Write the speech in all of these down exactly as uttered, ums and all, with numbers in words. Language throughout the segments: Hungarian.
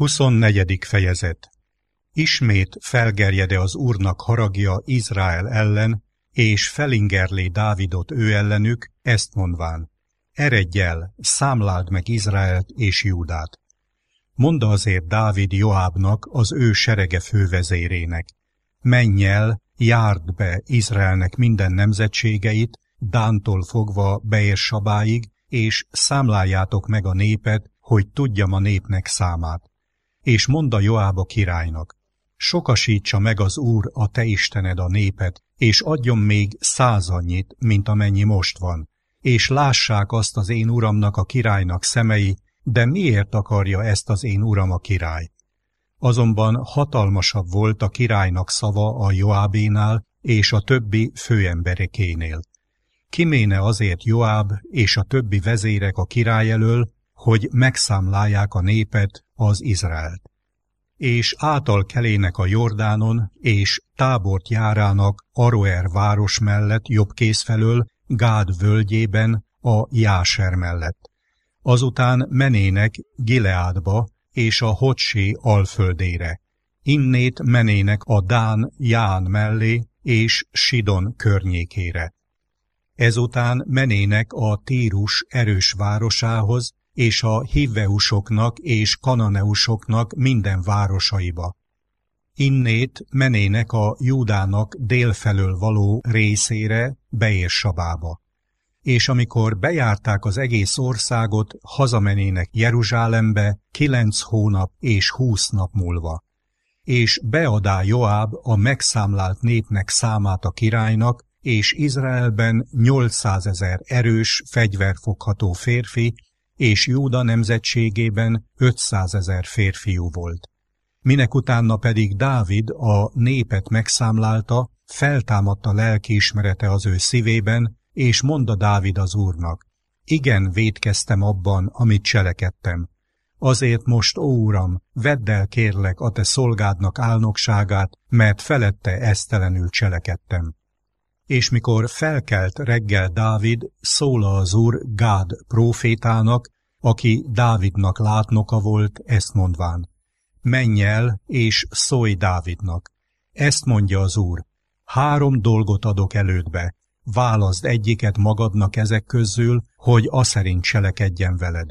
Huszonnegyedik fejezet. Ismét felgerjede az Úrnak haragja Izrael ellen, és felingerlé Dávidot ő ellenük, ezt mondván: eredj el, számláld meg Izraelt és Júdát. Mondta azért Dávid Joábnak, az ő serege fővezérének: menj el, járd be Izraelnek minden nemzetségeit, Dántól fogva Beérsabáig, és számláljátok meg a népet, hogy tudjam a népnek számát. És mondta Joáb a királynak: sokasítsa meg az Úr, a te Istened a népet, és adjon még százannyit, mint amennyi most van, és lássák azt az én uramnak a királynak szemei, de miért akarja ezt az én uram a király? Azonban hatalmasabb volt a királynak szava a Joábénál és a többi főemberekénél. Kiméne azért Joáb és a többi vezérek a király elől, hogy megszámlálják a népet, az Izraelt. És átalkelének a Jordánon, és Tábort járának Aroer város mellett jobbkész felől, Gád völgyében, a Jáser mellett. Azután menének Gileádba és a Hotsé alföldére. Innét menének a Dán Ján mellé és Sidon környékére. Ezután menének a Tírus erős városához, és a hivveusoknak és kananeusoknak minden városaiba. Innét menének a Júdának délfelől való részére, Beérsabába. És amikor bejárták az egész országot, hazamenének Jeruzsálembe kilenc hónap és húsz nap múlva. És beadá Joáb a megszámlált népnek számát a királynak, és Izraelben nyolcszázezer erős, fegyverfogható férfi, és Júda nemzetségében ötszázezer férfiú volt. Minekutána pedig Dávid a népet megszámlálta, feltámadta lelkiismerete az ő szívében, és mondta Dávid az Úrnak: igen, vétkeztem abban, amit cselekedtem. Azért most, ó Uram, vedd el kérlek a te szolgádnak álnokságát, mert felette esztelenül cselekedtem. És mikor felkelt reggel Dávid, szóla az Úr Gád prófétának, aki Dávidnak látnoka volt, ezt mondván: menj el, és szólj Dávidnak. Ezt mondja az Úr: három dolgot adok elődbe, válaszd egyiket magadnak ezek közül, hogy aszerint cselekedjen veled.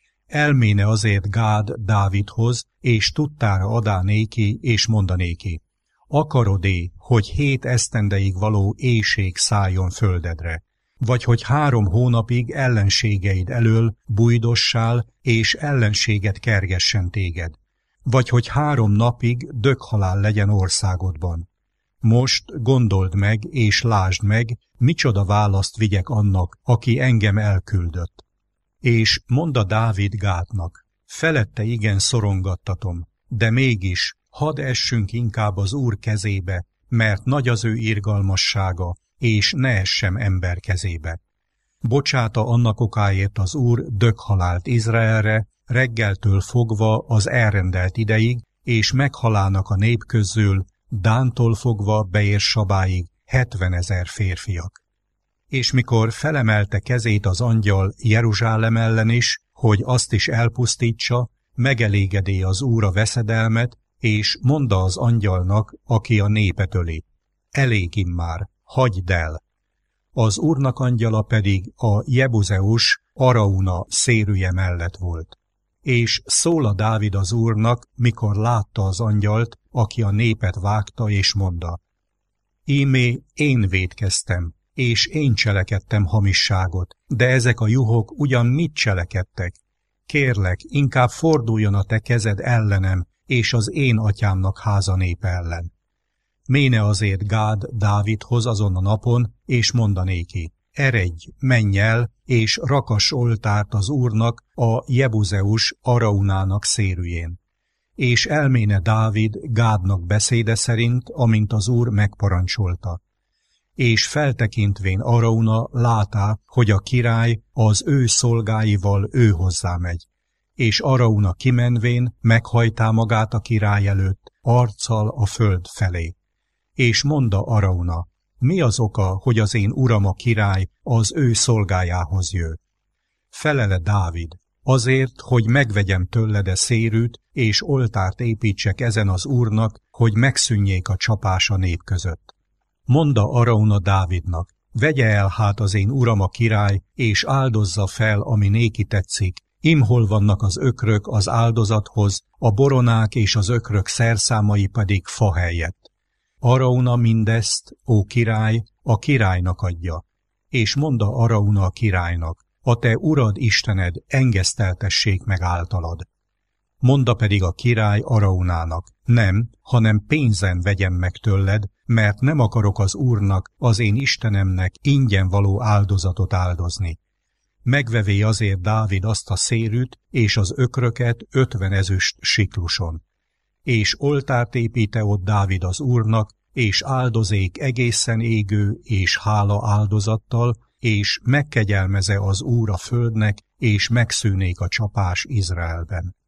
Elméne azért Gád Dávidhoz, és tudtára adá néki, és mondanéki: akarod-é, hogy hét esztendeig való éjség szálljon földedre, vagy hogy három hónapig ellenségeid elől bújdossál, és ellenséget kergessen téged, vagy hogy három napig döghalál legyen országodban. Most gondold meg, és lásd meg, micsoda választ vigyek annak, aki engem elküldött. És mondta Dávid Gádnak: felette igen szorongattatom, de mégis hadd essünk inkább az Úr kezébe, mert nagy az ő irgalmassága, és ne essem ember kezébe. Bocsáta annak okáért az Úr döghalált Izraelre, reggeltől fogva az elrendelt ideig, és meghalának a nép közül, Dántól fogva Beérsabáig hetvenezer férfiak. És mikor felemelte kezét az angyal Jeruzsálem ellen is, hogy azt is elpusztítsa, megelégedé az Úr a veszedelmet, és mondta az angyalnak, aki a népet öli: elég immár, hagyd el. Az Úrnak angyala pedig a Jebuzeus Arauna szérűje mellett volt. És szóla Dávid az Úrnak, mikor látta az angyalt, aki a népet vágta, és mondta: íme én vétkeztem, és én cselekedtem hamisságot, de ezek a juhok ugyan mit cselekedtek? Kérlek, inkább forduljon a te kezed ellenem, és az én atyámnak háza népe ellen. Méne azért Gád Dávidhoz azon a napon, és mondanéki: eredj, menj el, és rakass oltárt az Úrnak a Jebuzeus Araunának szérűjén. És elméne Dávid Gádnak beszéde szerint, amint az Úr megparancsolta. És feltekintvén Arauna látá, hogy a király az ő szolgáival ő hozzá megy. És Arauna kimenvén meghajtá magát a király előtt, arccal a föld felé. És mondta Arauna: mi az oka, hogy az én uram a király az ő szolgájához jő? Felele Dávid: azért, hogy megvegyem tőled a szérűt, és oltárt építsek ezen az Úrnak, hogy megszűnjék a csapás a nép között. Monda Arauna Dávidnak, vegye el hát az én uram a király, és áldozza fel, ami néki tetszik, imhol vannak az ökrök az áldozathoz, a boronák és az ökrök szerszámai pedig fa helyett. Arauna mindezt, ó király, a királynak adja, és monda Arauna a királynak, a te urad Istened engeszteltessék meg általad. Monda pedig a király Araunának, nem, hanem pénzen vegyem meg tőled, mert nem akarok az Úrnak, az én Istenemnek ingyen való áldozatot áldozni. Megvevé azért Dávid azt a szérűt és az ökröket ötven ezüst sikluson. És oltárt építe ott Dávid az Úrnak, és áldozék egészen égő és hála áldozattal, és megkegyelmeze az Úr a földnek, és megszűnék a csapás Izraelben.